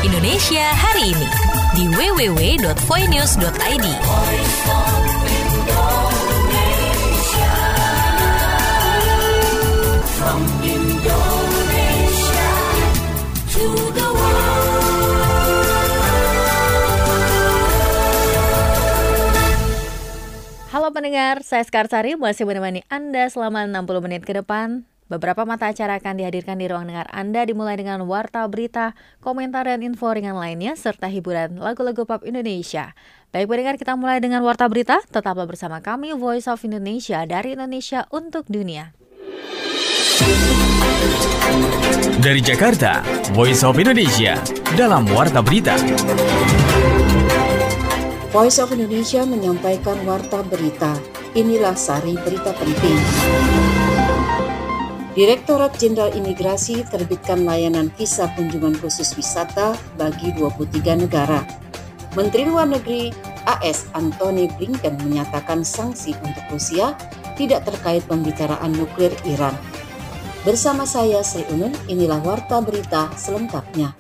Indonesia hari ini di www.voinews.id. From Indonesia to the world. Halo pendengar, saya Skarsari masih menemani Anda selama 60 menit ke depan. Beberapa mata acara akan dihadirkan di ruang dengar Anda dimulai dengan warta berita, komentar dan info ringan lainnya serta hiburan lagu-lagu pop Indonesia. Baik pendengar, kita mulai dengan warta berita. Tetaplah bersama kami Voice of Indonesia dari Indonesia untuk dunia. Dari Jakarta, Voice of Indonesia dalam warta berita. Voice of Indonesia menyampaikan warta berita. Inilah sari berita penting. Direktorat Jenderal Imigrasi terbitkan layanan visa kunjungan khusus wisata bagi 23 negara. Menteri Luar Negeri AS Antony Blinken menyatakan sanksi untuk Rusia tidak terkait pembicaraan nuklir Iran. Bersama saya Sri Unun, inilah warta berita selengkapnya.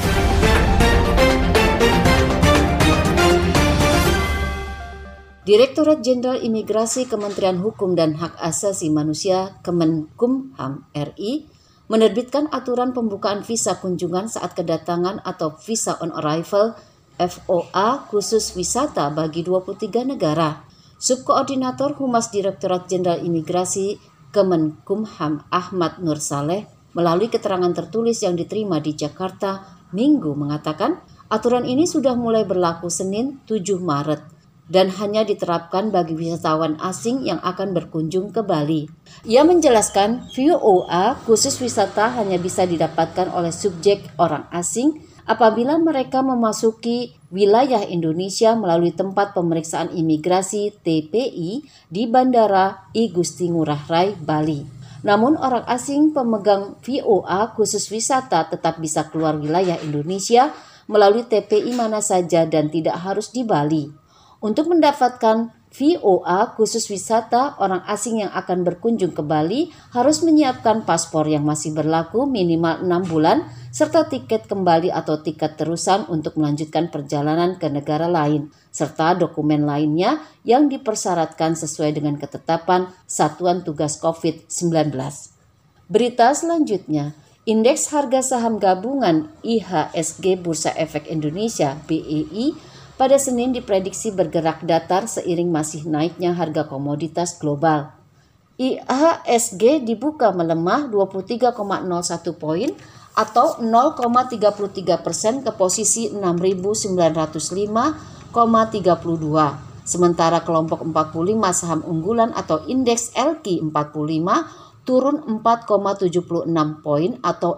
Direktorat Jenderal Imigrasi Kementerian Hukum dan Hak Asasi Manusia Kemenkumham RI menerbitkan aturan pembukaan visa kunjungan saat kedatangan atau visa on arrival VOA khusus wisata bagi 23 negara. Subkoordinator Humas Direktorat Jenderal Imigrasi Kemenkumham Ahmad Nur Saleh melalui keterangan tertulis yang diterima di Jakarta Minggu mengatakan aturan ini sudah mulai berlaku Senin 7 Maret. Dan hanya diterapkan bagi wisatawan asing yang akan berkunjung ke Bali. Ia menjelaskan, VOA khusus wisata hanya bisa didapatkan oleh subjek orang asing apabila mereka memasuki wilayah Indonesia melalui tempat pemeriksaan imigrasi TPI di Bandara I Gusti Ngurah Rai, Bali. Namun orang asing pemegang VOA khusus wisata tetap bisa keluar wilayah Indonesia melalui TPI mana saja dan tidak harus di Bali. Untuk mendapatkan VOA khusus wisata, orang asing yang akan berkunjung ke Bali harus menyiapkan paspor yang masih berlaku minimal 6 bulan serta tiket kembali atau tiket terusan untuk melanjutkan perjalanan ke negara lain, serta dokumen lainnya yang dipersyaratkan sesuai dengan ketetapan Satuan Tugas COVID-19. Berita selanjutnya, Indeks Harga Saham Gabungan IHSG Bursa Efek Indonesia BEI pada Senin diprediksi bergerak datar seiring masih naiknya harga komoditas global. IHSG dibuka melemah 23,01 poin atau 0,33% ke posisi 6.905,32. Sementara kelompok 45 saham unggulan atau indeks LQ 45 turun 4,76 poin atau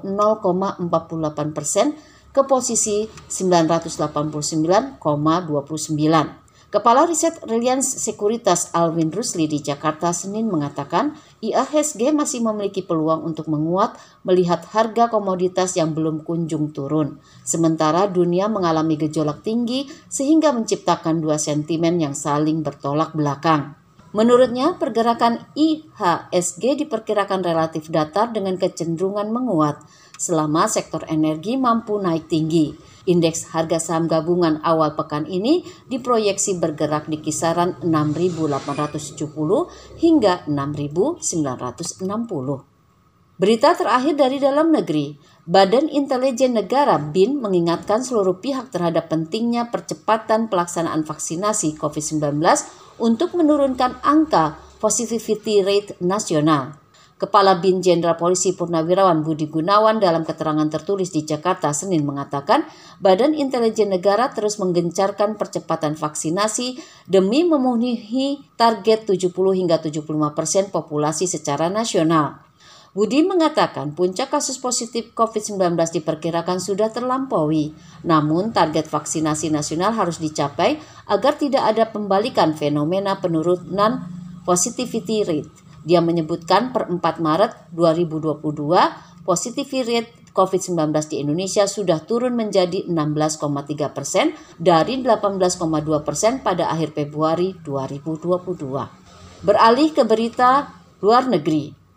0,48% ke posisi 989,29. Kepala Riset Reliance Sekuritas Alwin Rusli di Jakarta Senin mengatakan IHSG masih memiliki peluang untuk menguat melihat harga komoditas yang belum kunjung turun. Sementara dunia mengalami gejolak tinggi sehingga menciptakan dua sentimen yang saling bertolak belakang. Menurutnya, pergerakan IHSG diperkirakan relatif datar dengan kecenderungan menguat selama sektor energi mampu naik tinggi. Indeks harga saham gabungan awal pekan ini diproyeksi bergerak di kisaran 6.870 hingga 6.960. Berita terakhir dari dalam negeri, Badan Intelijen Negara BIN mengingatkan seluruh pihak terhadap pentingnya percepatan pelaksanaan vaksinasi COVID-19 untuk menurunkan angka positivity rate nasional. Kepala BIN Jenderal Polisi Purnawirawan Budi Gunawan dalam keterangan tertulis di Jakarta Senin mengatakan, Badan Intelijen Negara terus menggencarkan percepatan vaksinasi demi memenuhi target 70 hingga 75% populasi secara nasional. Budi mengatakan puncak kasus positif COVID-19 diperkirakan sudah terlampaui, namun target vaksinasi nasional harus dicapai agar tidak ada pembalikan fenomena penurunan positivity rate. Dia menyebutkan per 4 Maret 2022, positivity rate COVID-19 di Indonesia sudah turun menjadi 16,3% dari 18,2% pada akhir Februari 2022. Beralih ke berita luar negeri.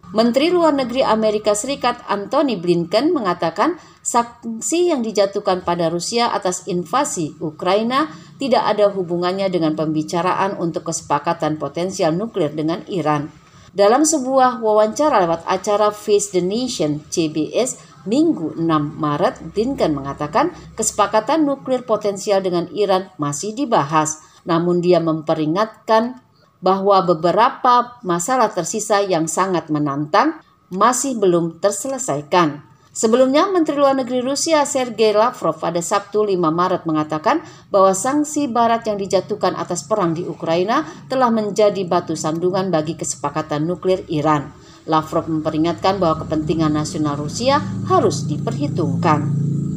Menteri Luar Negeri Amerika Serikat Antony Blinken mengatakan sanksi yang dijatuhkan pada Rusia atas invasi Ukraina tidak ada hubungannya dengan pembicaraan untuk kesepakatan potensial nuklir dengan Iran. Dalam sebuah wawancara lewat acara Face the Nation CBS Minggu 6 Maret, Blinken mengatakan kesepakatan nuklir potensial dengan Iran masih dibahas, namun dia memperingatkan bahwa beberapa masalah tersisa yang sangat menantang masih belum terselesaikan. Sebelumnya, Menteri Luar Negeri Rusia Sergei Lavrov pada Sabtu 5 Maret mengatakan bahwa sanksi Barat yang dijatuhkan atas perang di Ukraina telah menjadi batu sandungan bagi kesepakatan nuklir Iran. Lavrov memperingatkan bahwa kepentingan nasional Rusia harus diperhitungkan.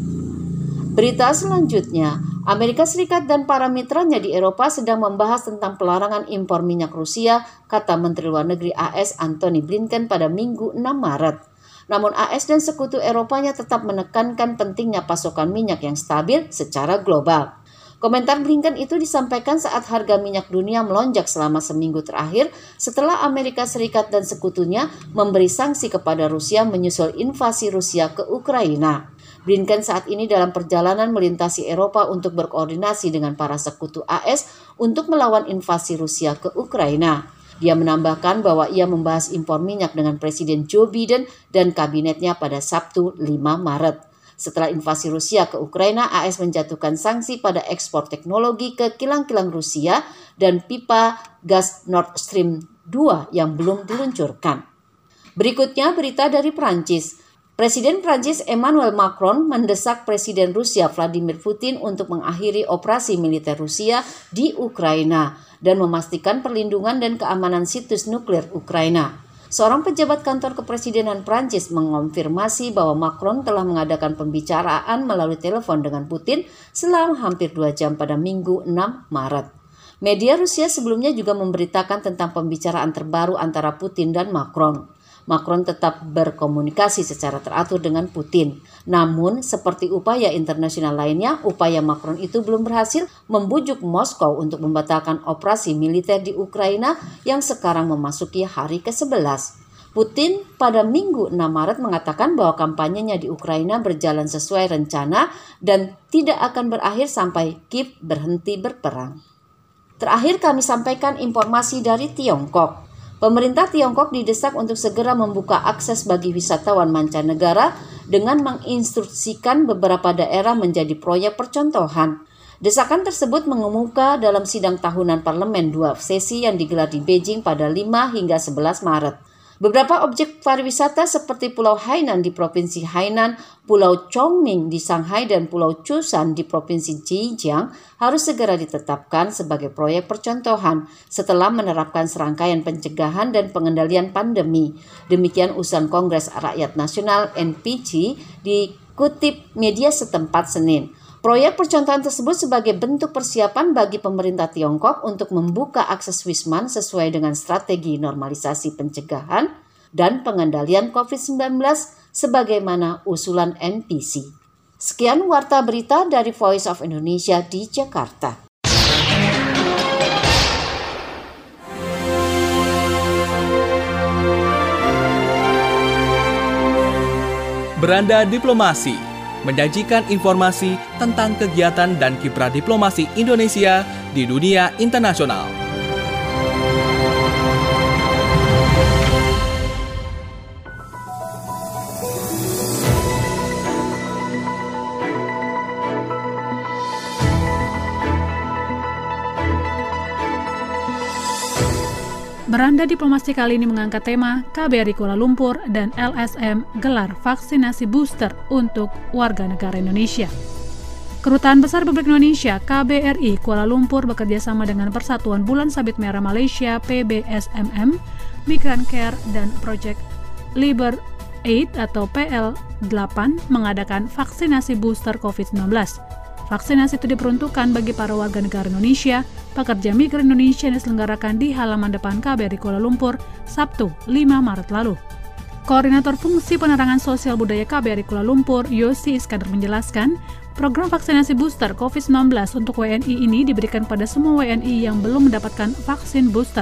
Berita selanjutnya, Amerika Serikat dan para mitranya di Eropa sedang membahas tentang pelarangan impor minyak Rusia, kata Menteri Luar Negeri AS Antony Blinken pada Minggu 6 Maret. Namun AS dan sekutu Eropanya tetap menekankan pentingnya pasokan minyak yang stabil secara global. Komentar Blinken itu disampaikan saat harga minyak dunia melonjak selama seminggu terakhir setelah Amerika Serikat dan sekutunya memberi sanksi kepada Rusia menyusul invasi Rusia ke Ukraina. Blinken saat ini dalam perjalanan melintasi Eropa untuk berkoordinasi dengan para sekutu AS untuk melawan invasi Rusia ke Ukraina. Dia menambahkan bahwa ia membahas impor minyak dengan Presiden Joe Biden dan kabinetnya pada Sabtu 5 Maret. Setelah invasi Rusia ke Ukraina, AS menjatuhkan sanksi pada ekspor teknologi ke kilang-kilang Rusia dan pipa gas Nord Stream 2 yang belum diluncurkan. Berikutnya berita dari Prancis. Presiden Prancis Emmanuel Macron mendesak Presiden Rusia Vladimir Putin untuk mengakhiri operasi militer Rusia di Ukraina dan memastikan perlindungan dan keamanan situs nuklir Ukraina. Seorang pejabat kantor kepresidenan Prancis mengonfirmasi bahwa Macron telah mengadakan pembicaraan melalui telepon dengan Putin selama hampir 2 jam pada Minggu 6 Maret. Media Rusia sebelumnya juga memberitakan tentang pembicaraan terbaru antara Putin dan Macron. Macron tetap berkomunikasi secara teratur dengan Putin. Namun, seperti upaya internasional lainnya, upaya Macron itu belum berhasil membujuk Moskow untuk membatalkan operasi militer di Ukraina yang sekarang memasuki hari ke-11. Putin pada Minggu 6 Maret mengatakan bahwa kampanyenya di Ukraina berjalan sesuai rencana dan tidak akan berakhir sampai Kiev berhenti berperang. Terakhir kami sampaikan informasi dari Tiongkok. Pemerintah Tiongkok didesak untuk segera membuka akses bagi wisatawan mancanegara dengan menginstruksikan beberapa daerah menjadi proyek percontohan. Desakan tersebut mengemuka dalam sidang tahunan parlemen 2 sesi yang digelar di Beijing pada 5 hingga 11 Maret. Beberapa objek pariwisata seperti Pulau Hainan di Provinsi Hainan, Pulau Chongming di Shanghai, dan Pulau Chusan di Provinsi Zhejiang harus segera ditetapkan sebagai proyek percontohan setelah menerapkan serangkaian pencegahan dan pengendalian pandemi. Demikian usulan Kongres Rakyat Nasional NPC dikutip media setempat Senin. Proyek percontohan tersebut sebagai bentuk persiapan bagi pemerintah Tiongkok untuk membuka akses wisman sesuai dengan strategi normalisasi pencegahan dan pengendalian COVID-19 sebagaimana usulan NPC. Sekian warta berita dari Voice of Indonesia di Jakarta. Beranda Diplomasi menyajikan informasi tentang kegiatan dan kiprah diplomasi Indonesia di dunia internasional. Beranda Diplomasi kali ini mengangkat tema KBRI Kuala Lumpur dan LSM gelar vaksinasi booster untuk warga negara Indonesia. Kedutaan Besar Republik Indonesia KBRI Kuala Lumpur bekerjasama dengan Persatuan Bulan Sabit Merah Malaysia PBSMM, Migrant Care, dan Project Liber Aid atau PL8 mengadakan vaksinasi booster COVID-19. Vaksinasi itu diperuntukkan bagi para warga negara Indonesia, pekerja migran Indonesia yang diselenggarakan di halaman depan KBRI Kuala Lumpur, Sabtu 5 Maret lalu. Koordinator Fungsi Penerangan Sosial Budaya KBRI Kuala Lumpur, Yosi Iskandar menjelaskan, program vaksinasi booster COVID-19 untuk WNI ini diberikan pada semua WNI yang belum mendapatkan vaksin booster.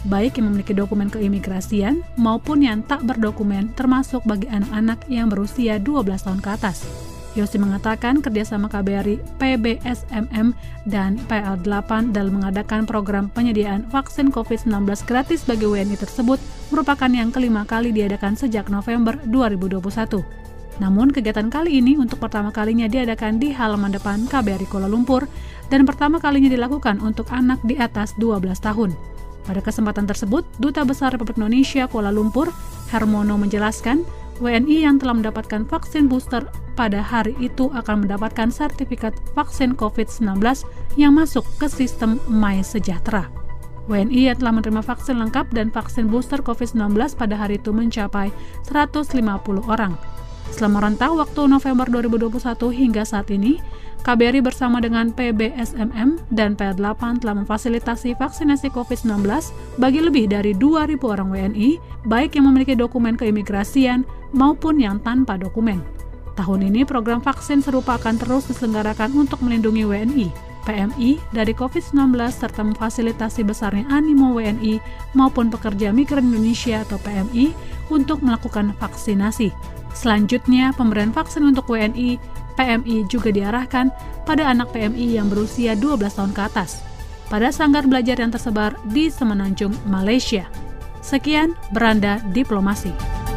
baik yang memiliki dokumen keimigrasian maupun yang tak berdokumen, termasuk bagi anak-anak yang berusia 12 tahun ke atas. Yosi mengatakan kerjasama KBRI, PBSMM, dan PL8 dalam mengadakan program penyediaan vaksin COVID-19 gratis bagi WNI tersebut merupakan yang kelima kali diadakan sejak November 2021. Namun, kegiatan kali ini untuk pertama kalinya diadakan di halaman depan KBRI Kuala Lumpur dan pertama kalinya dilakukan untuk anak di atas 12 tahun. Pada kesempatan tersebut, Duta Besar Republik Indonesia Kuala Lumpur, Hermono, menjelaskan WNI yang telah mendapatkan vaksin booster pada hari itu akan mendapatkan sertifikat vaksin COVID-19 yang masuk ke sistem MySejahtera. WNI yang telah menerima vaksin lengkap dan vaksin booster COVID-19 pada hari itu mencapai 150 orang. Selama rentang waktu November 2021 hingga saat ini, KBRI bersama dengan PBSMM dan PL8 telah memfasilitasi vaksinasi COVID-19 bagi lebih dari 2.000 orang WNI, baik yang memiliki dokumen keimigrasian maupun yang tanpa dokumen. Tahun ini program vaksin serupa akan terus diselenggarakan untuk melindungi WNI, PMI dari COVID-19 serta memfasilitasi besarnya animo WNI maupun pekerja migran Indonesia atau PMI untuk melakukan vaksinasi. Selanjutnya, pemberian vaksin untuk WNI, PMI juga diarahkan pada anak PMI yang berusia 12 tahun ke atas pada sanggar belajar yang tersebar di Semenanjung, Malaysia. Sekian Beranda Diplomasi.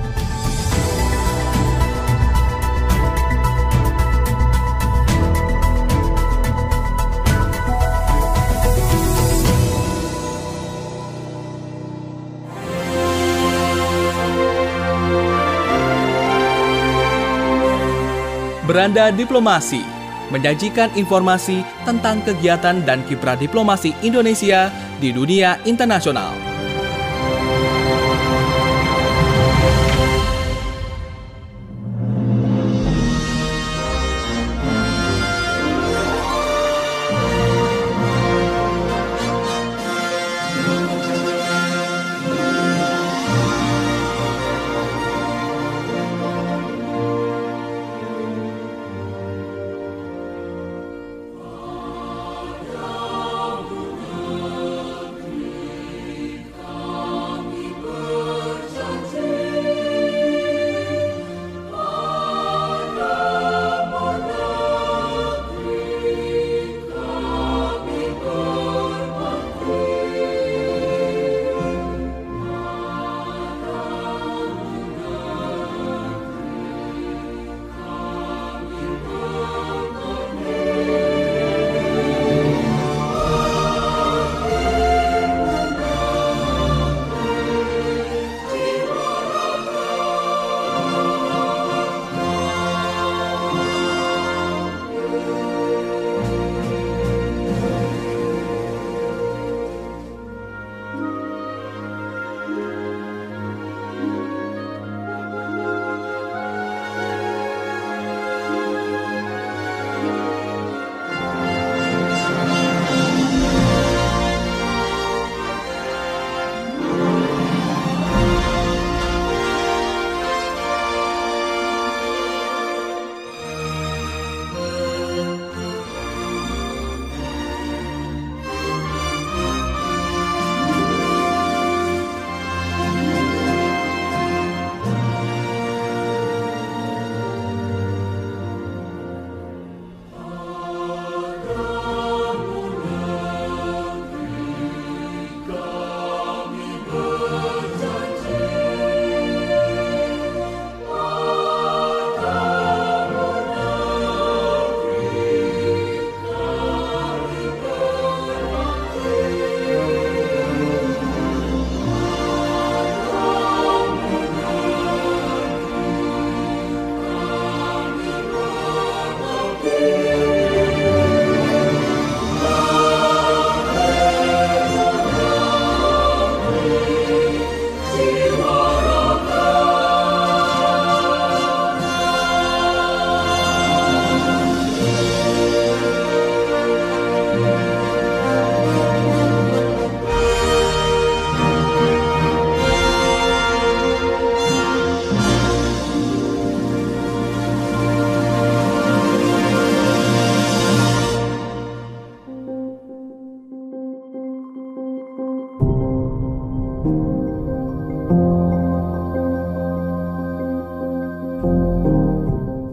Beranda Diplomasi menyajikan informasi tentang kegiatan dan kiprah diplomasi Indonesia di dunia internasional.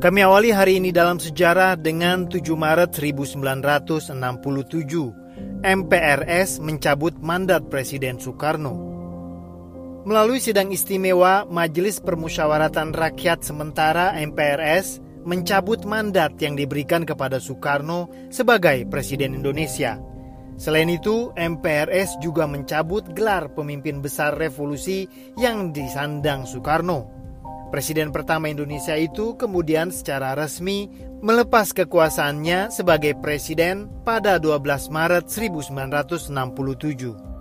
Kami awali hari ini dalam sejarah dengan 7 Maret 1967. MPRS mencabut mandat Presiden Soekarno. Melalui sidang istimewa, Majelis Permusyawaratan Rakyat Sementara MPRS mencabut mandat yang diberikan kepada Soekarno sebagai Presiden Indonesia. Selain itu, MPRS juga mencabut gelar pemimpin besar revolusi yang disandang Soekarno. Presiden pertama Indonesia itu kemudian secara resmi melepas kekuasaannya sebagai presiden pada 12 Maret 1967.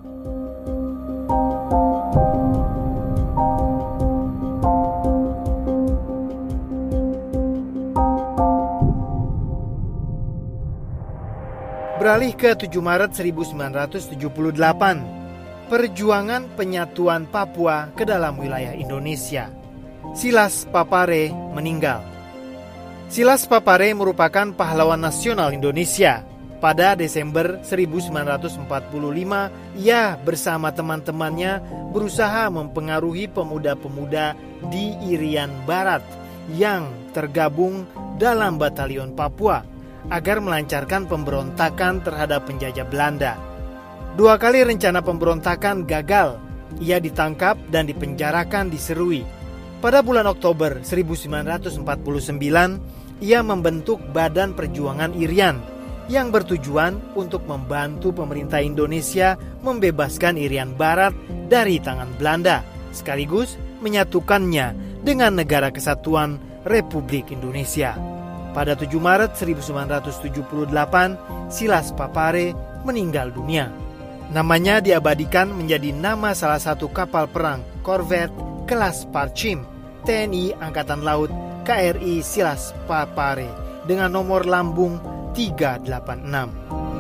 Beralih ke 7 Maret 1978, perjuangan penyatuan Papua ke dalam wilayah Indonesia. Silas Papare meninggal. Silas Papare merupakan pahlawan nasional Indonesia. Pada Desember 1945, ia bersama teman-temannya berusaha mempengaruhi pemuda-pemuda di Irian Barat yang tergabung dalam Batalion Papua agar melancarkan pemberontakan terhadap penjajah Belanda. 2 kali rencana pemberontakan gagal. Ia ditangkap dan dipenjarakan di Serui. Pada bulan Oktober 1949, ia membentuk Badan Perjuangan Irian yang bertujuan untuk membantu pemerintah Indonesia membebaskan Irian Barat dari tangan Belanda, sekaligus menyatukannya dengan Negara Kesatuan Republik Indonesia. Pada 7 Maret 1978, Silas Papare meninggal dunia. Namanya diabadikan menjadi nama salah satu kapal perang korvet kelas Parchim TNI Angkatan Laut KRI Silas Papare dengan nomor lambung 386.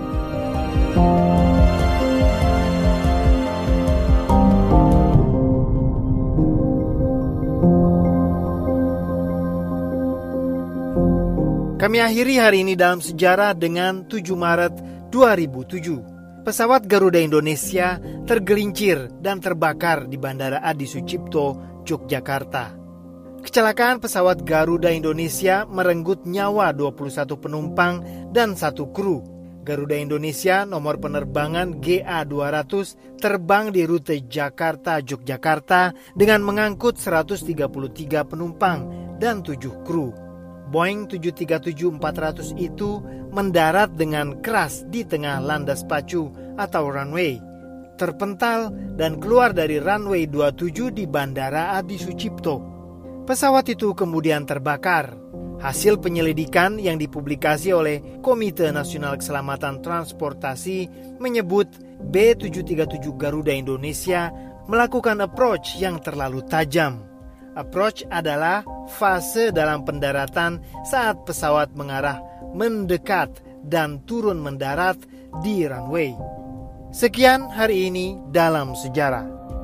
Kami akhiri hari ini dalam sejarah dengan 7 Maret 2007. Pesawat Garuda Indonesia tergelincir dan terbakar di Bandara Adi Sucipto, Yogyakarta. Kecelakaan pesawat Garuda Indonesia merenggut nyawa 21 penumpang dan 1 kru. Garuda Indonesia nomor penerbangan GA200 terbang di rute Jakarta-Yogyakarta dengan mengangkut 133 penumpang dan 7 kru. Boeing 737-400 itu mendarat dengan keras di tengah landas pacu atau runway, terpental dan keluar dari runway 27 di Bandara Adi Sucipto. Pesawat itu kemudian terbakar. Hasil penyelidikan yang dipublikasi oleh Komite Nasional Keselamatan Transportasi menyebut B737 Garuda Indonesia melakukan approach yang terlalu tajam. Approach adalah fase dalam pendaratan saat pesawat mengarah mendekat dan turun mendarat di runway. Sekian hari ini dalam sejarah.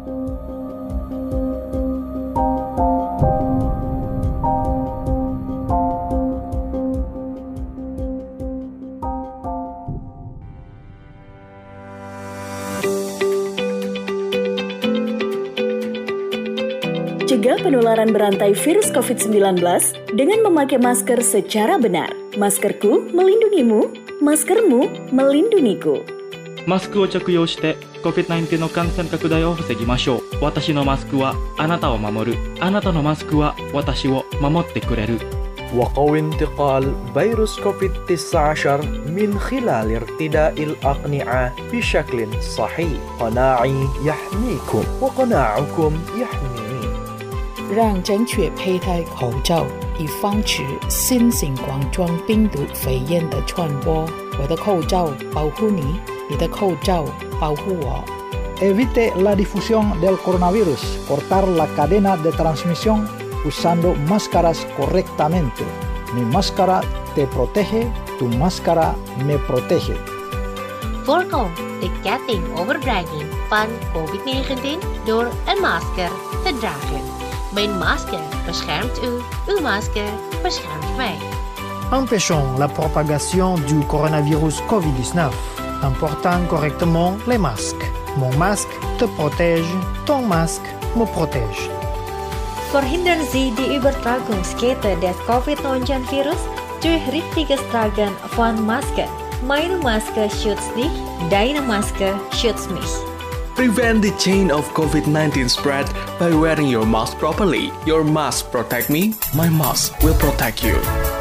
Cegah penularan berantai virus COVID-19 dengan memakai masker secara benar. Maskerku melindungimu, maskermu melindungiku. マスクを着用して COVID-19 の感染拡大を防ぎましょう。私のマスクはあなたを守る。あなたのマスクは私を守ってくれる。 وقوي انتقال فيروس كوفيد-19 من خلال ارتداء الأقنعة بشكل صحيح. قناعي يحميكم وقناعكم يحميني. 让正确佩戴口罩，以防止新型冠状病毒肺炎的传播。我的口罩保护你，你的口罩保护我。 Evite la difusión del coronavirus. Cortar la cadena de transmisión usando máscaras correctamente. Mi máscara te protege, tu máscara me protege. Voorkom de ketting overdraging van COVID-19 door een masker te dragen. Mijn masker beschermt u, uw masker beschermt mij. Empêchons la propagation du coronavirus COVID-19 en portant correctement les masques. Mon masque te protège, ton masque me protège. Förhindern Sie die Übertragungskette des Covid-19-Virus durch richtiges Tragen von Maske. Meine Maske schützt dich, deine Maske schützt mich. Prevent the chain of COVID-19 spread by wearing your mask properly. Your mask protect me, my mask will protect you.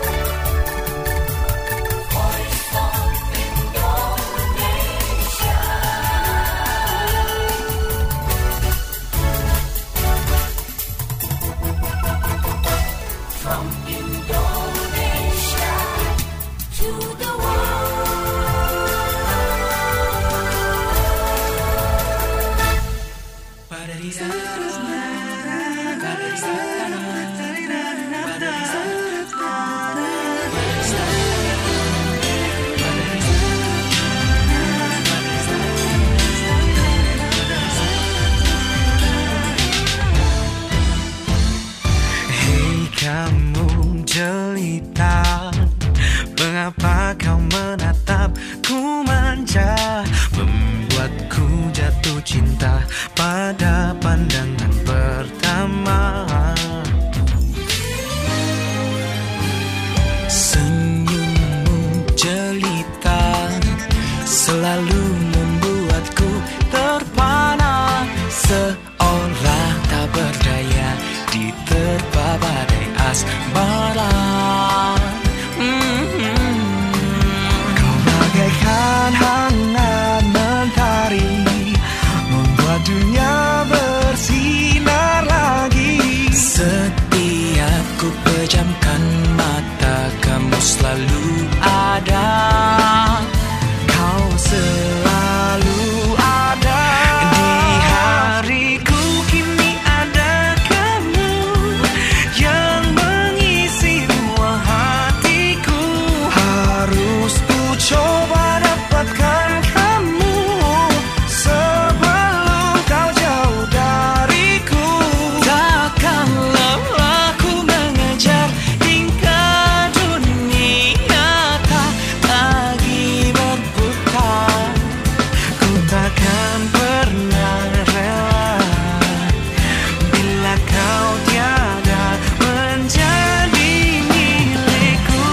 Kamu jelita, mengapa kau menatapku manja, membuatku jatuh cinta pada pandangan pertama. Senyummu jelita, selalu membuatku terpana, seolah tak berdaya diterpa badai asmara. Kau bagaikan hangat mentari, membuat dunia bersinar lagi. Setiap ku pejamkan mata, kamu selalu ada. Kau selalu ada. Di hariku kini ada kamu yang mengisi ruang hatiku. Harus ku coba dapatkan kamu sebelum kau jauh dariku. Takkan lelah ku mengejar hingga dunia tak lagi berputar. Ku takkan pernah rela bila kau tiada menjadi milikku.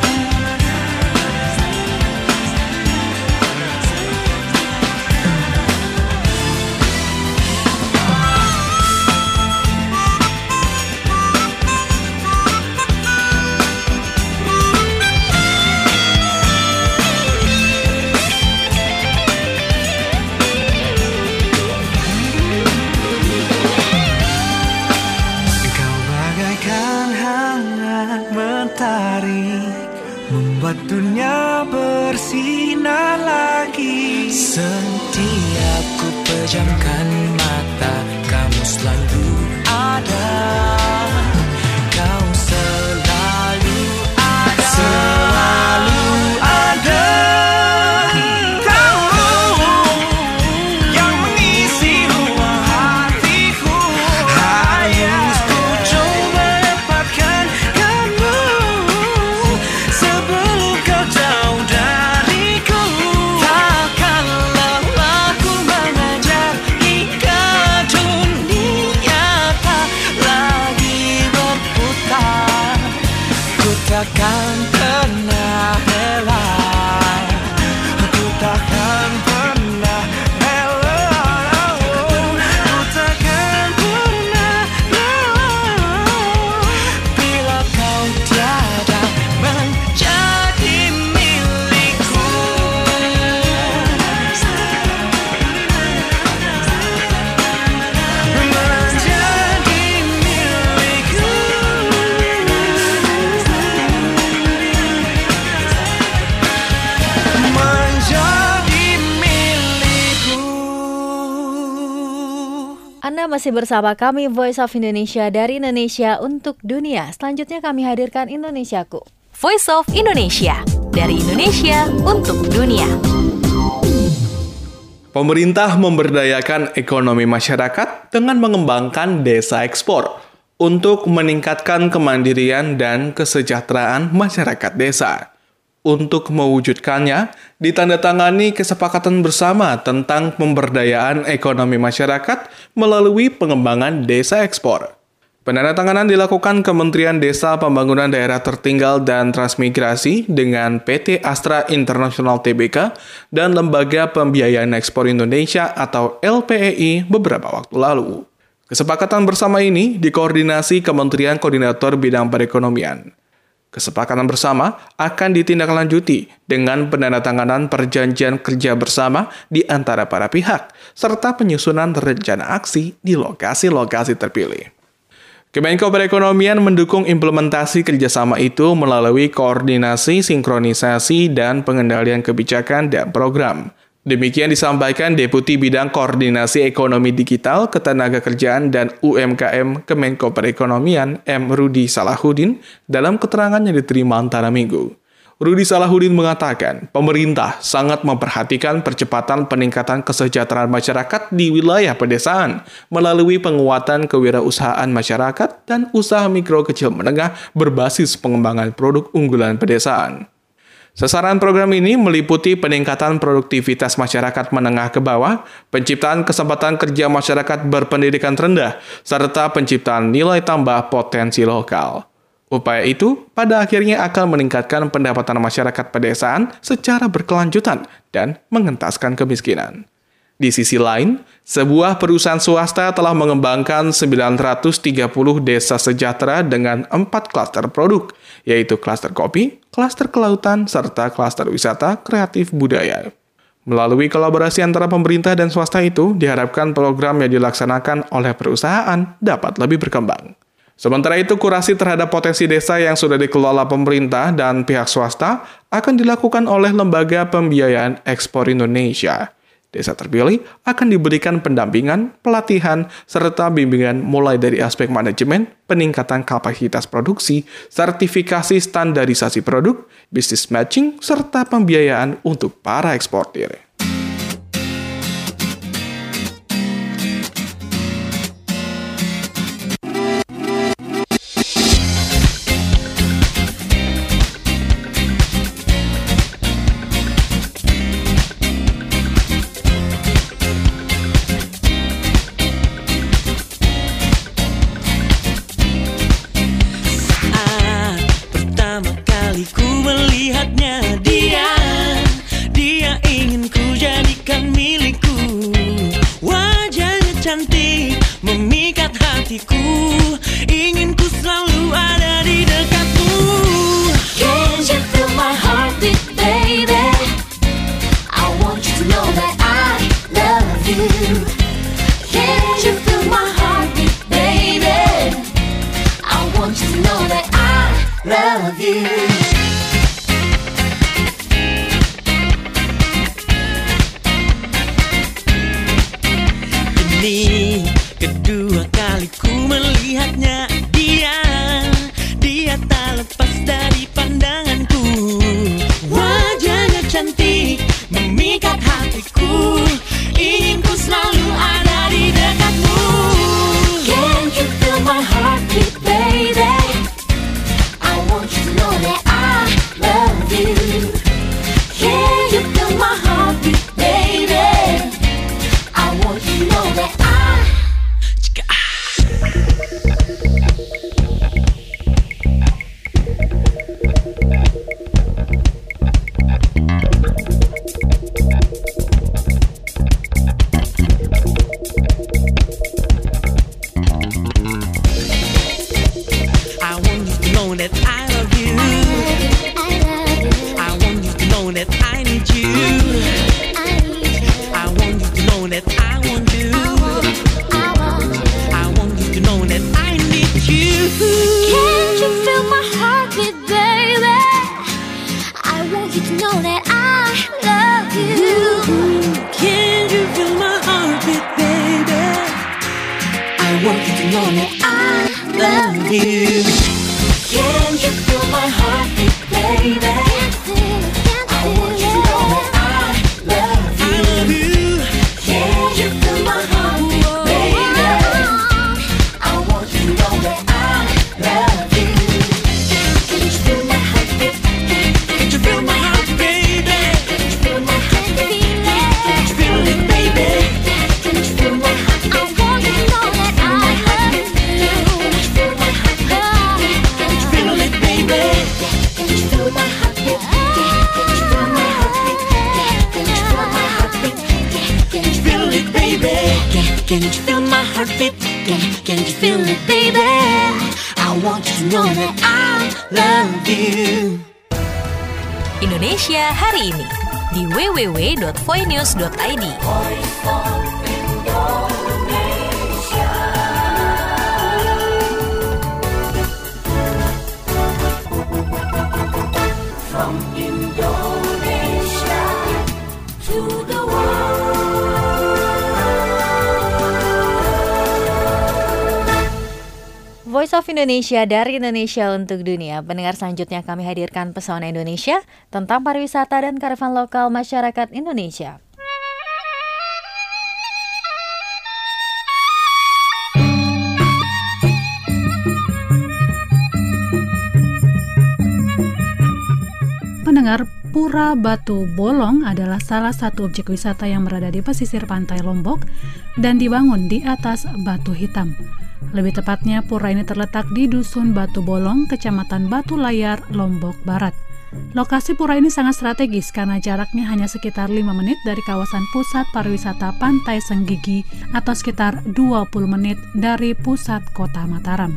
Kau bagaikan hangat mentari, membuat dunia bersinar lagi. Setiap ku pejamkan mata, kamu selalu ada. Kau selalu ada. Selalu ada. Kau yang mengisi ruang hatiku. Harus ku coba dapatkan kamu sebelum kau jauh dariku. Takkan lelah ku mengejar hingga dunia tak lagi berputar. Ku takkan pernah rela, ku takkan pernah rela, ku takkan pernah rela bila kau tiada menjadi milikku. Menjadi milikku. Menjadi milikku. Anda masih bersama kami Voice of Indonesia dari Indonesia untuk dunia. Selanjutnya kami hadirkan Indonesiaku. Voice of Indonesia dari Indonesia untuk dunia. Pemerintah memberdayakan ekonomi masyarakat dengan mengembangkan desa ekspor untuk meningkatkan kemandirian dan kesejahteraan masyarakat desa. Untuk mewujudkannya, ditandatangani kesepakatan bersama tentang pemberdayaan ekonomi masyarakat melalui pengembangan desa ekspor. Penandatanganan dilakukan Kementerian Desa Pembangunan Daerah Tertinggal dan Transmigrasi dengan PT Astra International Tbk dan Lembaga Pembiayaan Ekspor Indonesia atau LPEI beberapa waktu lalu. Kesepakatan bersama ini dikoordinasi Kementerian Koordinator Bidang Perekonomian. Kesepakatan bersama akan ditindaklanjuti dengan penandatanganan perjanjian kerja bersama di antara para pihak, serta penyusunan rencana aksi di lokasi-lokasi terpilih. Kemenko Perekonomian mendukung implementasi kerjasama itu melalui koordinasi, sinkronisasi, dan pengendalian kebijakan dan program. Demikian disampaikan Deputi Bidang Koordinasi Ekonomi Digital, Ketenagakerjaan, dan UMKM Kemenko Perekonomian M. Rudi Salahuddin dalam keterangan yang diterima antara Minggu. Rudi Salahuddin mengatakan, pemerintah sangat memperhatikan percepatan peningkatan kesejahteraan masyarakat di wilayah pedesaan melalui penguatan kewirausahaan masyarakat dan usaha mikro kecil menengah berbasis pengembangan produk unggulan pedesaan. Sasaran program ini meliputi peningkatan produktivitas masyarakat menengah ke bawah, penciptaan kesempatan kerja masyarakat berpendidikan rendah, serta penciptaan nilai tambah potensi lokal. Upaya itu pada akhirnya akan meningkatkan pendapatan masyarakat pedesaan secara berkelanjutan dan mengentaskan kemiskinan. Di sisi lain, sebuah perusahaan swasta telah mengembangkan 930 desa sejahtera dengan 4 klaster produk, yaitu klaster kopi, klaster kelautan, serta klaster wisata kreatif budaya. Melalui kolaborasi antara pemerintah dan swasta itu, diharapkan program yang dilaksanakan oleh perusahaan dapat lebih berkembang. Sementara itu, kurasi terhadap potensi desa yang sudah dikelola pemerintah dan pihak swasta akan dilakukan oleh Lembaga Pembiayaan Ekspor Indonesia. Desa terpilih akan diberikan pendampingan, pelatihan, serta bimbingan mulai dari aspek manajemen, peningkatan kapasitas produksi, sertifikasi standarisasi produk, bisnis matching, serta pembiayaan untuk para eksportir. Memikat hatiku, ingin ku selalu ada di dekatmu. Can you feel my heartbeat, baby? I want you to know that I love you. Can you feel my heartbeat, baby? I want you to know that I love you. Kedua kali ku melihatnya, dia tak lepas dari pandanganku. Wajahnya cantik, memikat hatiku, ingin ku selalu ada di dekatmu. Can you feel my heartbeat, baby? I want you to know that I love you. Can you feel my heartbeat, baby? I want you to know that I Can you feel my heartbeat? Can you feel it, baby? I want you to know that I love you. Indonesia hari ini di www.voinews.id. From Indonesia to the world. Voice of Indonesia dari Indonesia untuk dunia. Pendengar, selanjutnya kami hadirkan Pesona Indonesia tentang pariwisata dan kearifan lokal masyarakat Indonesia. Pendengar, Pura Batu Bolong adalah salah satu objek wisata yang berada di pesisir pantai Lombok dan dibangun di atas batu hitam. Lebih tepatnya, pura ini terletak di Dusun Batu Bolong, Kecamatan Batu Layar, Lombok Barat. Lokasi pura ini sangat strategis karena jaraknya hanya sekitar 5 menit dari kawasan pusat pariwisata Pantai Senggigi atau sekitar 20 menit dari pusat kota Mataram.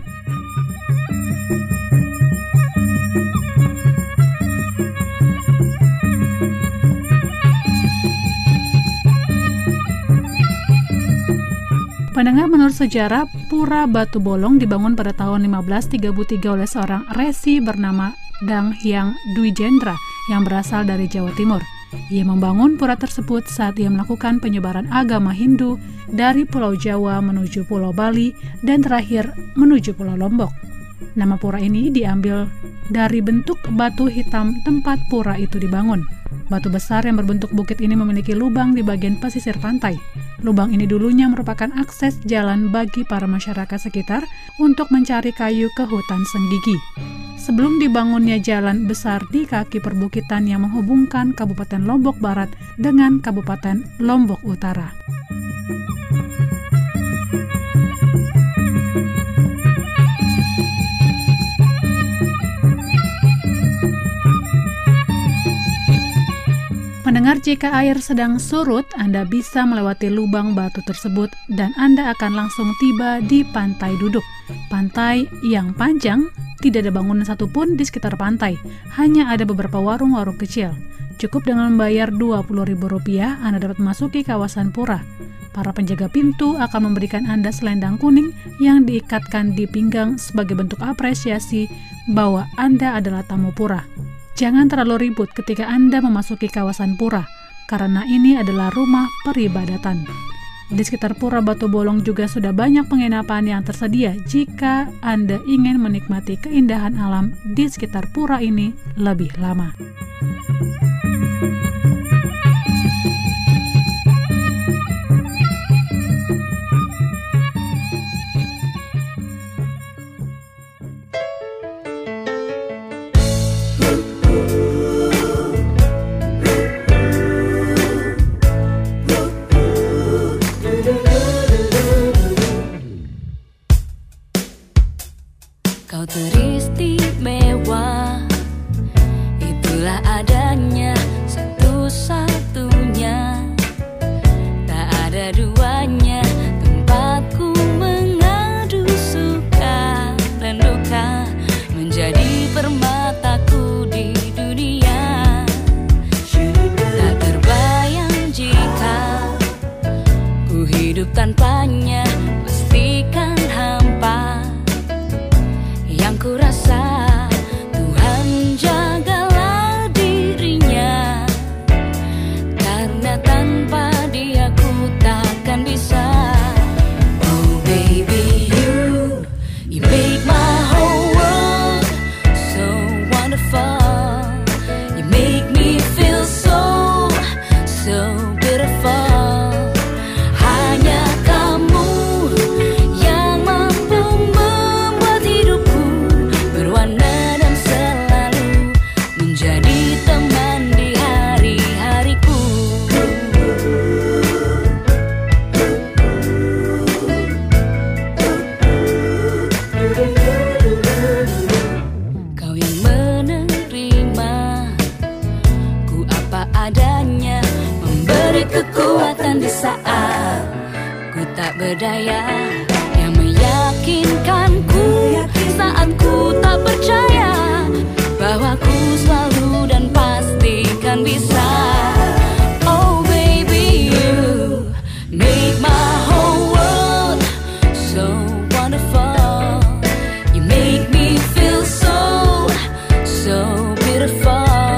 Pendengar, menurut sejarah, Pura Batu Bolong dibangun pada tahun 1533 oleh seorang resi bernama Dang Hyang Dwijendra yang berasal dari Jawa Timur. Ia membangun pura tersebut saat ia melakukan penyebaran agama Hindu dari Pulau Jawa menuju Pulau Bali dan terakhir menuju Pulau Lombok. Nama pura ini diambil dari bentuk batu hitam tempat pura itu dibangun. Batu besar yang berbentuk bukit ini memiliki lubang di bagian pesisir pantai. Lubang ini dulunya merupakan akses jalan bagi para masyarakat sekitar untuk mencari kayu ke hutan Senggigi. Sebelum dibangunnya jalan besar di kaki perbukitan yang menghubungkan Kabupaten Lombok Barat dengan Kabupaten Lombok Utara. Pendengar, jika air sedang surut, Anda bisa melewati lubang batu tersebut dan Anda akan langsung tiba di Pantai Duduk. Pantai yang panjang, tidak ada bangunan satupun di sekitar pantai, hanya ada beberapa warung-warung kecil. Cukup dengan membayar Rp20.000, Anda dapat memasuki kawasan pura. Para penjaga pintu akan memberikan Anda selendang kuning yang diikatkan di pinggang sebagai bentuk apresiasi bahwa Anda adalah tamu pura. Jangan terlalu ribut ketika Anda memasuki kawasan pura, karena ini adalah rumah peribadatan. Di sekitar Pura Batu Bolong juga sudah banyak penginapan yang tersedia jika Anda ingin menikmati keindahan alam di sekitar pura ini lebih lama. Kau teristimewa, itulah adanya satu-satunya, tak ada duanya, tempatku mengadu suka dan duka, menjadi permataku di dunia. Tak terbayang jika ku hidup tanpanya, pastikan hampa. Yang ku rasa Tuhan jagalah dirinya, karena tanpa dia ku takkan bisa. Oh baby, you make my whole world so wonderful. You make me feel so beautiful. Hanya kamu yang mampu membuat hidupku berwarna dan selalu menjadi teman di hari-hariku. Kau yang menerima ku apa adanya, memberi kekuatan di saat ku tak berdaya yang meyakinkanku saat ku tak percaya bahwa ku selalu dan pasti kan bisa. Oh baby, you make my whole world so wonderful. You make me feel so beautiful.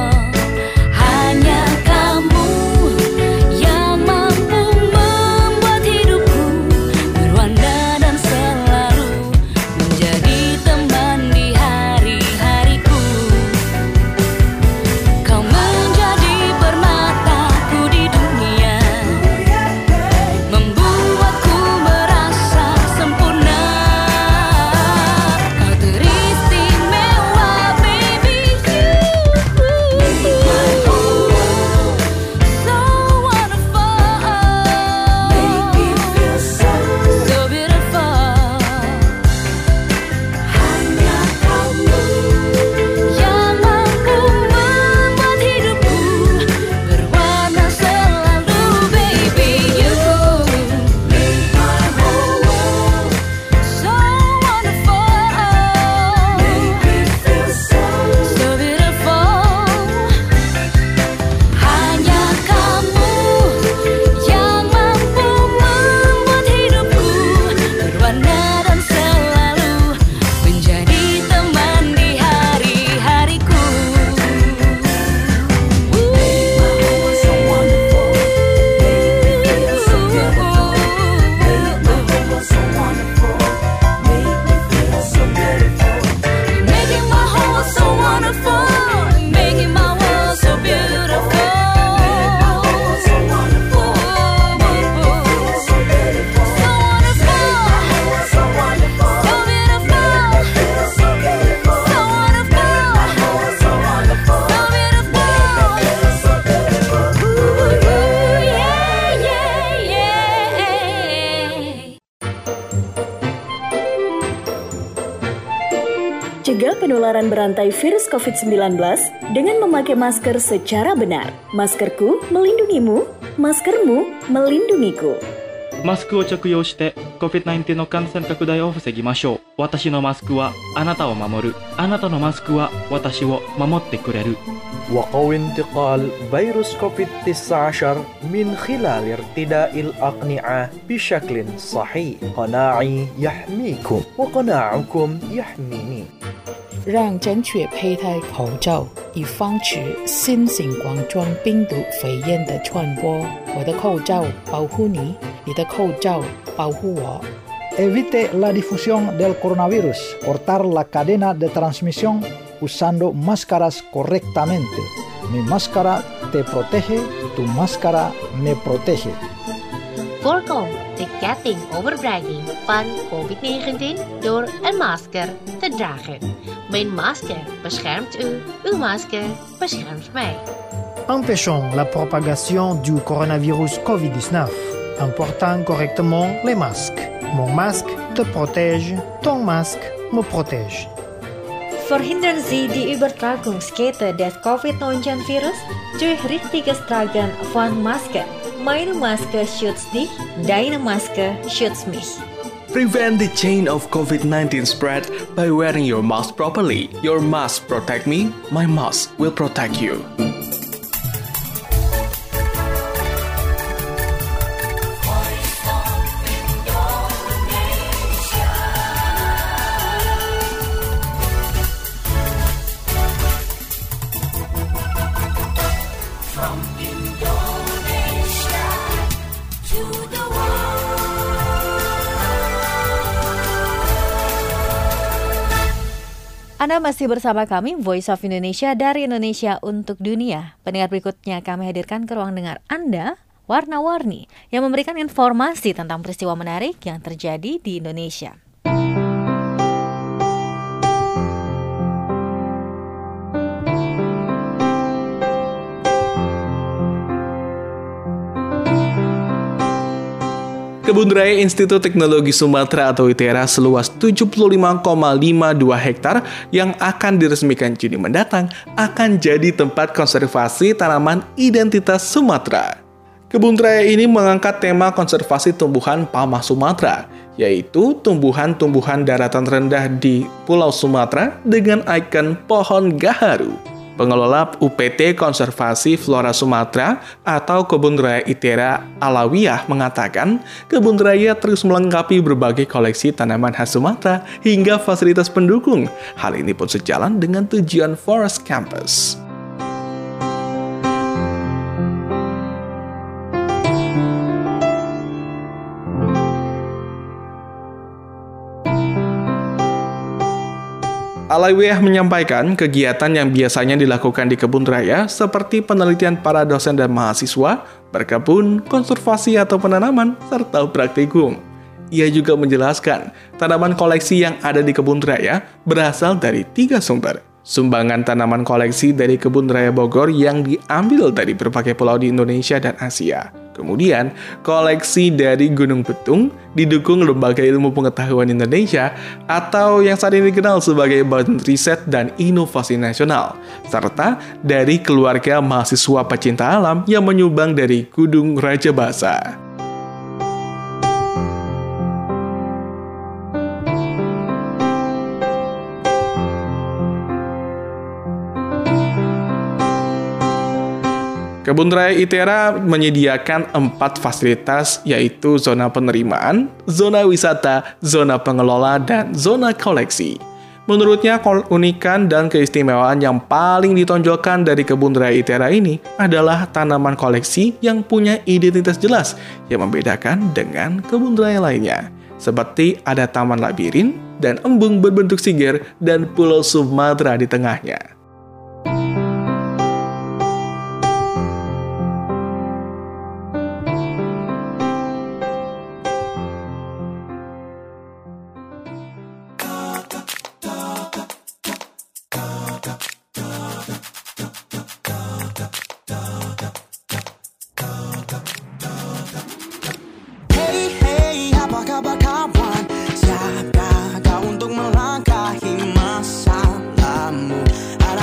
Cegah penularan berantai virus COVID-19 dengan memakai masker secara benar. Maskerku melindungimu, maskermu melindungiku. マスクを着用して COVID-19 の感染拡大を防ぎましょう。私のマスクはあなたを守る。あなたのマスクは私を守ってくれる。 وقوي انتقال فيروس كوفيد-19 من خلال ارتداء الأقنعة بشكل صحيح. قناعي يحميكم وقناعكم يحميني. 让正确佩戴口罩，以防止新型冠状病毒肺炎的传播。我的口罩保护你，你的口罩保护我。 Evite la difusión del coronavirus. Cortar la cadena de transmisión usando máscaras correctamente. Mi máscara te protege, tu máscara me protege. Voorkom de kettingoverdraging van COVID-19 door een masker te dragen. Mijn masker beschermt u, uw masker beschermt mij. Empêchons la propagation du coronavirus COVID-19 en portant correctement les masques. Mon masque te protège, ton masque me protège. Verhindern Sie die Übertragungskette des Covid-19-Virus durch richtiges Tragen von Masken. Meine Maske schützt dich, deine Maske schützt mich. Prevent the chain of COVID-19 spread by wearing your mask properly. Your mask protect me, my mask will protect you. Anda masih bersama kami, Voice of Indonesia dari Indonesia untuk Dunia. Pendengar berikutnya kami hadirkan ke ruang dengar Anda, Warna-Warni, yang memberikan informasi tentang peristiwa menarik yang terjadi di Indonesia. Kebun Raya Institut Teknologi Sumatera atau ITERA seluas 75,52 hektar yang akan diresmikan Juni mendatang akan jadi tempat konservasi tanaman identitas Sumatera. Kebun raya ini mengangkat tema konservasi tumbuhan palma Sumatera, yaitu tumbuhan-tumbuhan daratan rendah di Pulau Sumatera dengan ikon pohon gaharu. Pengelola UPT Konservasi Flora Sumatera atau Kebun Raya Itera Alawiyah mengatakan, kebun raya terus melengkapi berbagai koleksi tanaman khas Sumatera hingga fasilitas pendukung. Hal ini pun sejalan dengan tujuan Forest Campus. Alawiyah menyampaikan kegiatan yang biasanya dilakukan di kebun raya seperti penelitian para dosen dan mahasiswa, berkebun, konservasi atau penanaman, serta praktikum. Ia juga menjelaskan, tanaman koleksi yang ada di kebun raya berasal dari 3 sumber. Sumbangan tanaman koleksi dari Kebun Raya Bogor yang diambil dari berbagai pulau di Indonesia dan Asia. Kemudian, koleksi dari Gunung Betung didukung Lembaga Ilmu Pengetahuan Indonesia atau yang saat ini dikenal sebagai Badan Riset dan Inovasi Nasional, serta dari keluarga mahasiswa pecinta alam yang menyumbang dari Gunung Rajabasa. Kebun Raya Itera menyediakan 4 fasilitas, yaitu zona penerimaan, zona wisata, zona pengelola, dan zona koleksi. Menurutnya, keunikan dan keistimewaan yang paling ditonjolkan dari Kebun Raya Itera ini adalah tanaman koleksi yang punya identitas jelas yang membedakan dengan kebun raya lainnya. Seperti ada taman labirin dan embung berbentuk siger dan Pulau Sumatera di tengahnya. Siapkah kau untuk melangkahi masalahmu?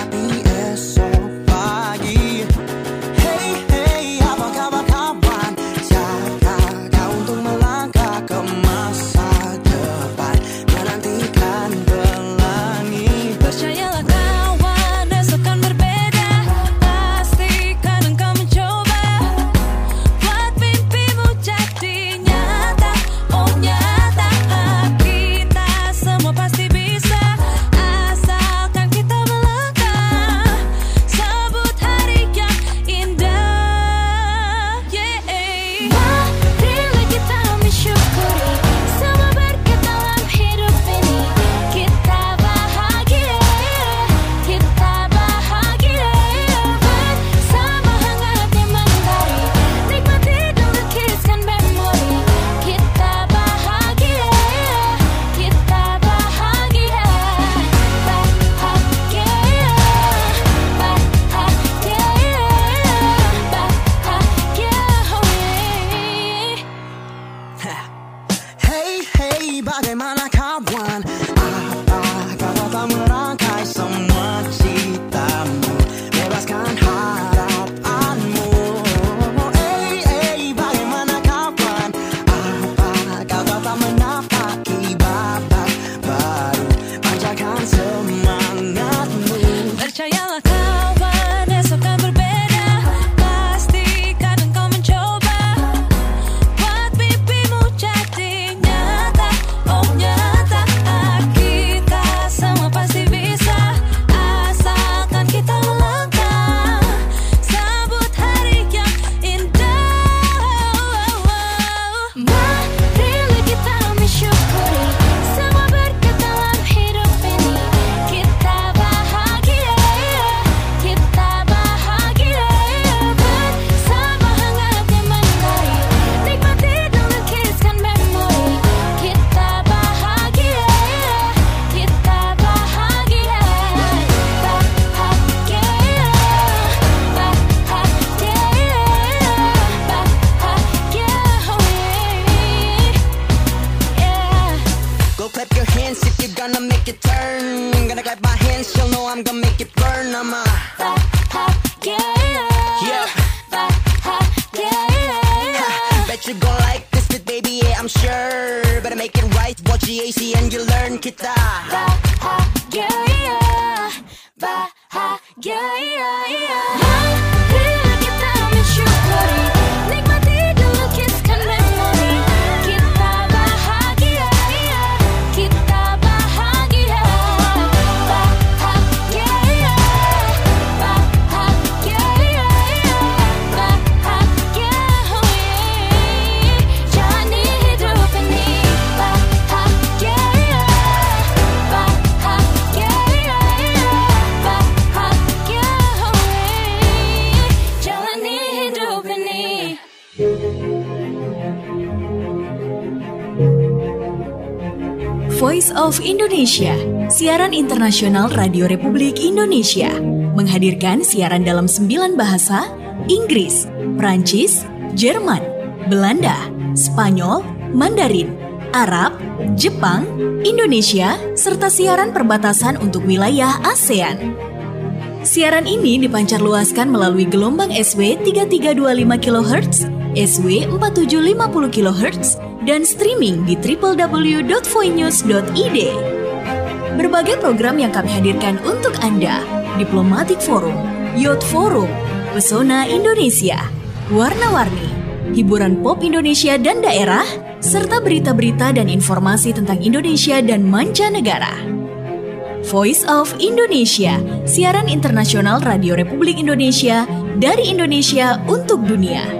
Voice of Indonesia, siaran internasional Radio Republik Indonesia, menghadirkan siaran dalam 9 bahasa, Inggris, Prancis, Jerman, Belanda, Spanyol, Mandarin, Arab, Jepang, Indonesia, serta siaran perbatasan untuk wilayah ASEAN. Siaran ini dipancarluaskan melalui gelombang SW 3325 kHz, SW 4750 kHz, dan streaming di www.voinews.id. Berbagai program yang kami hadirkan untuk Anda: Diplomatic Forum, Youth Forum, Pesona Indonesia, Warna-Warni, hiburan pop Indonesia dan daerah, serta berita-berita dan informasi tentang Indonesia dan mancanegara. Voice of Indonesia, siaran internasional Radio Republik Indonesia dari Indonesia untuk dunia.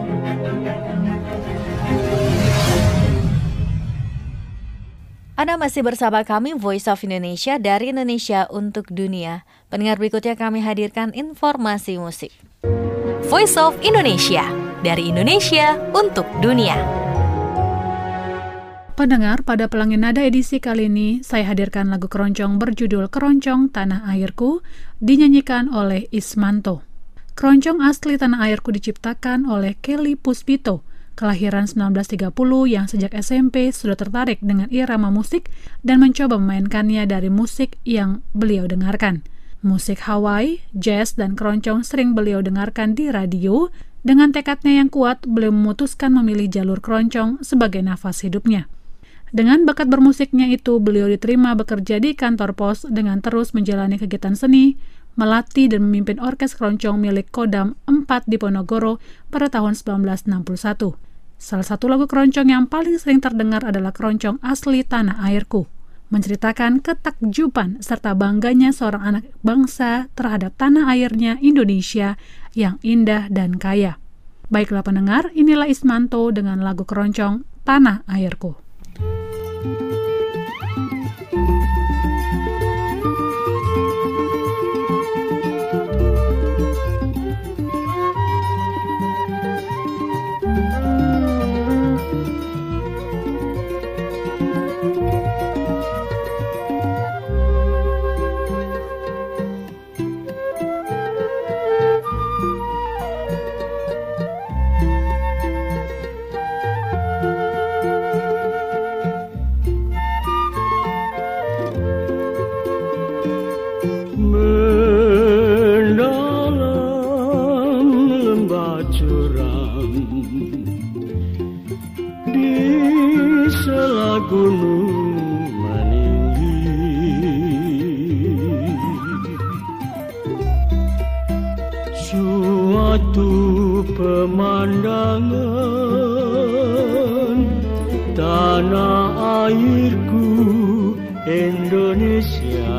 Anda masih bersama kami Voice of Indonesia dari Indonesia untuk dunia. Pendengar, berikutnya kami hadirkan informasi musik. Voice of Indonesia dari Indonesia untuk dunia. Pendengar, pada Pelangi Nada edisi kali ini saya hadirkan lagu keroncong berjudul Keroncong Tanah Airku dinyanyikan oleh Ismanto. Keroncong asli Tanah Airku diciptakan oleh Kelly Puspito, kelahiran 1930 yang sejak SMP sudah tertarik dengan irama musik dan mencoba memainkannya dari musik yang beliau dengarkan. Musik Hawaii, jazz, dan keroncong sering beliau dengarkan di radio. Dengan tekadnya yang kuat, beliau memutuskan memilih jalur keroncong sebagai nafas hidupnya. Dengan bakat bermusiknya itu, beliau diterima bekerja di kantor pos dengan terus menjalani kegiatan seni, melatih dan memimpin orkes keroncong milik Kodam 4 di Ponorogo pada tahun 1961. Salah satu lagu keroncong yang paling sering terdengar adalah Keroncong Asli Tanah Airku, menceritakan ketakjuban serta bangganya seorang anak bangsa terhadap tanah airnya Indonesia yang indah dan kaya. Baiklah pendengar, inilah Ismanto dengan lagu keroncong Tanah Airku. Suatu pemandangan tanah airku Indonesia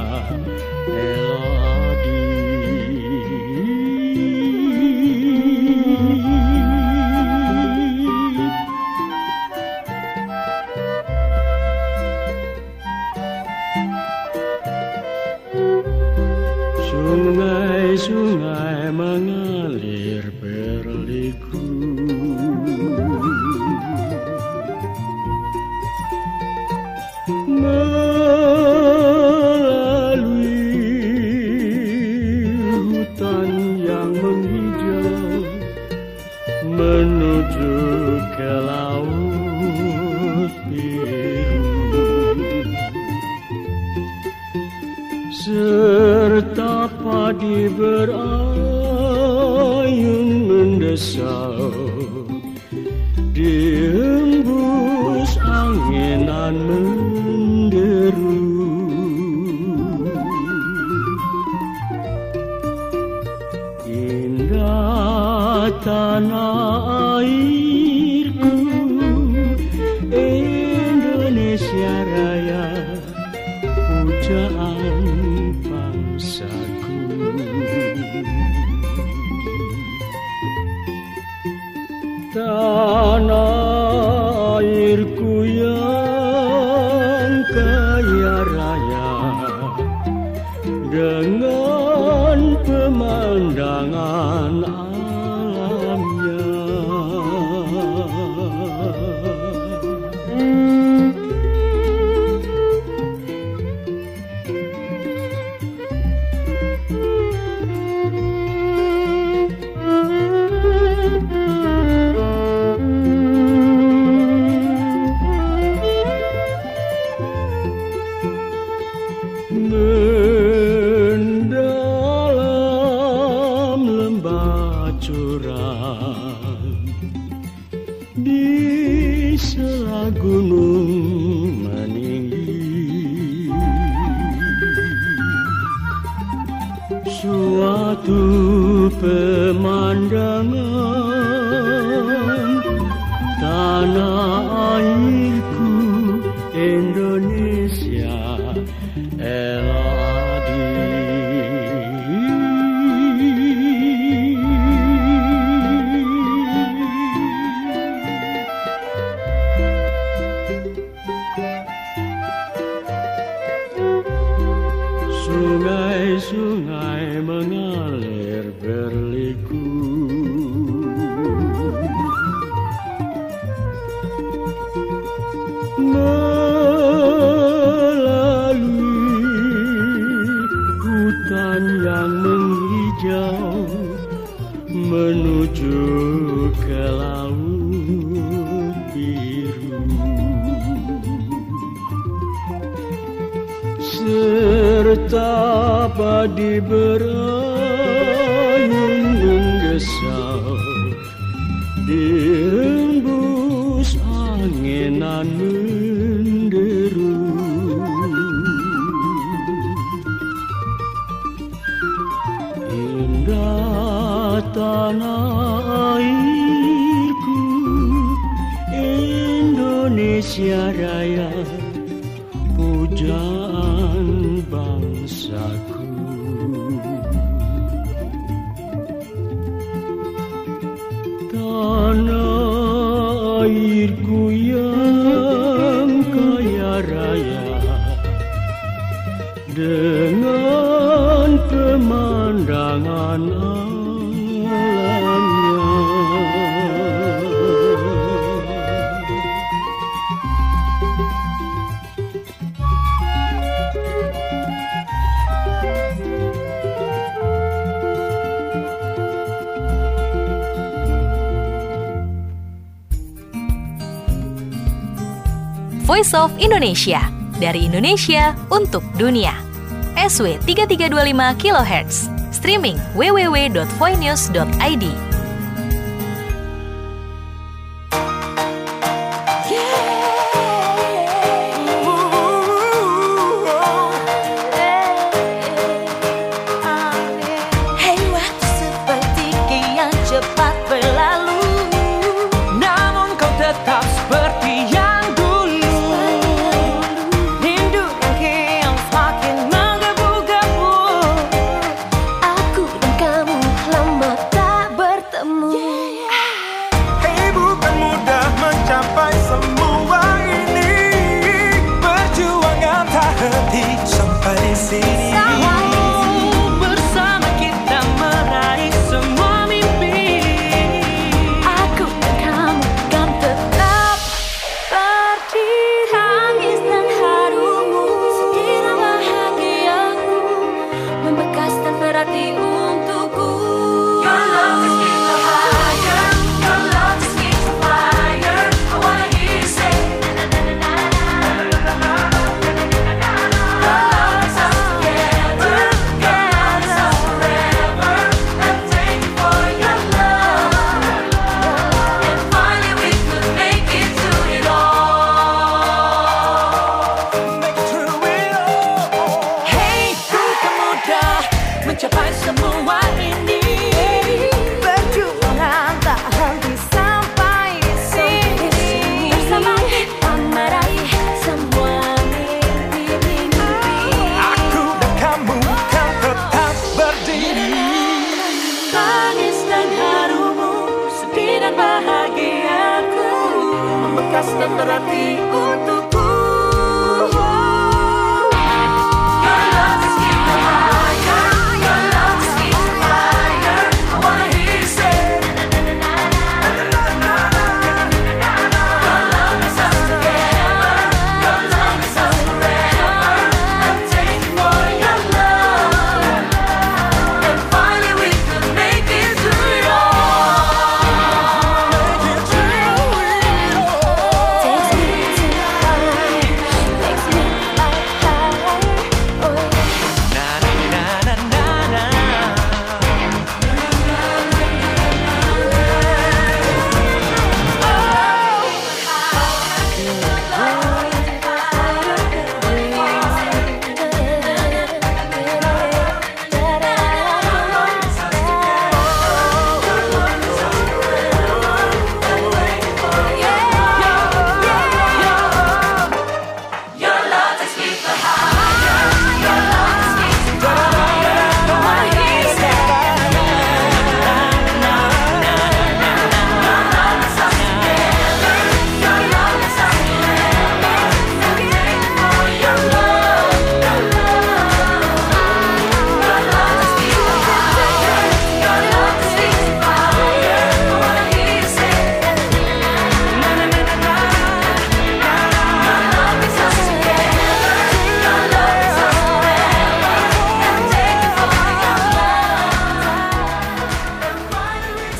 eladi. Sungai-sungai mengalir berliku, melalui hutan yang menghijau, menuju ke laut biru, serta padi berayun mendesau, dihembus anginan menderu. Indah tanah airku Indonesia Raya, pujaan bangsaku. Tanah airku yang kaya raya dengan pemandangan alamnya. curang di sela gunung meninggi. Suatu pemandangan tanah airku Indonesia sungai-sungai mengalir berliku, melalui hutan yang menghijau menuju ke laut biru. Serta padi berayun menggesau dirembus anginan menderu. Indah tanah airku Indonesia Raya, pujaan bangsaku. Tanah airku yang kaya raya dengan pemandangan Voice of Indonesia, dari Indonesia untuk dunia. SW 3325 kHz, streaming www.voinews.id. dan berarti untukku.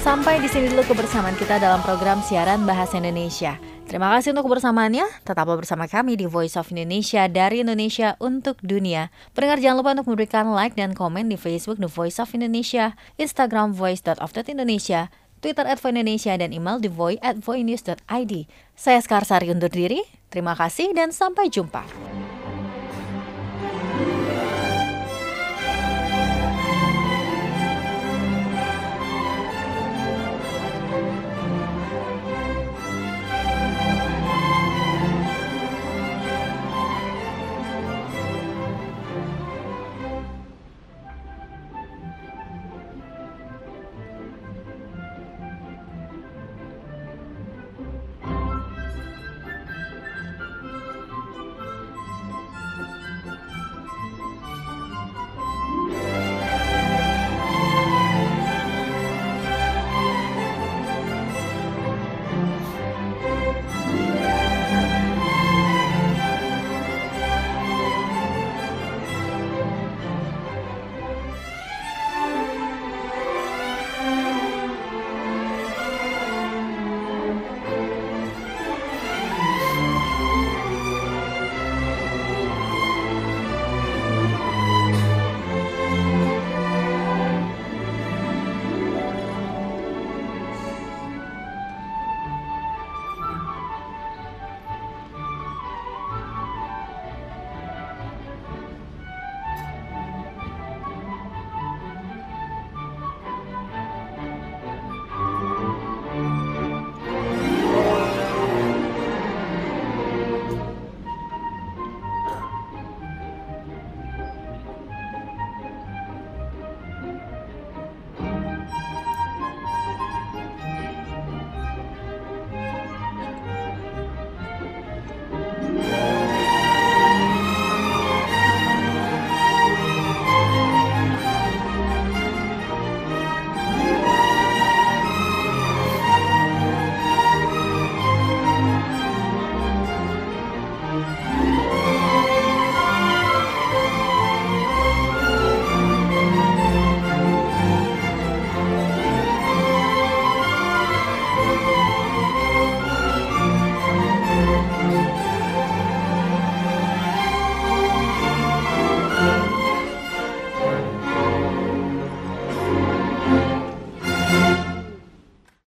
Sampai di sini dulu kebersamaan kita dalam program siaran Bahasa Indonesia. Terima kasih untuk kebersamaannya. Tetaplah bersama kami di Voice of Indonesia, dari Indonesia untuk dunia. Pendengar jangan lupa untuk memberikan like dan komen di Facebook The Voice of Indonesia, Instagram voice.of.indonesia, Twitter @voindonesia, dan email thevoice@voinews.id. Saya Skarsari undur diri. Terima kasih dan sampai jumpa.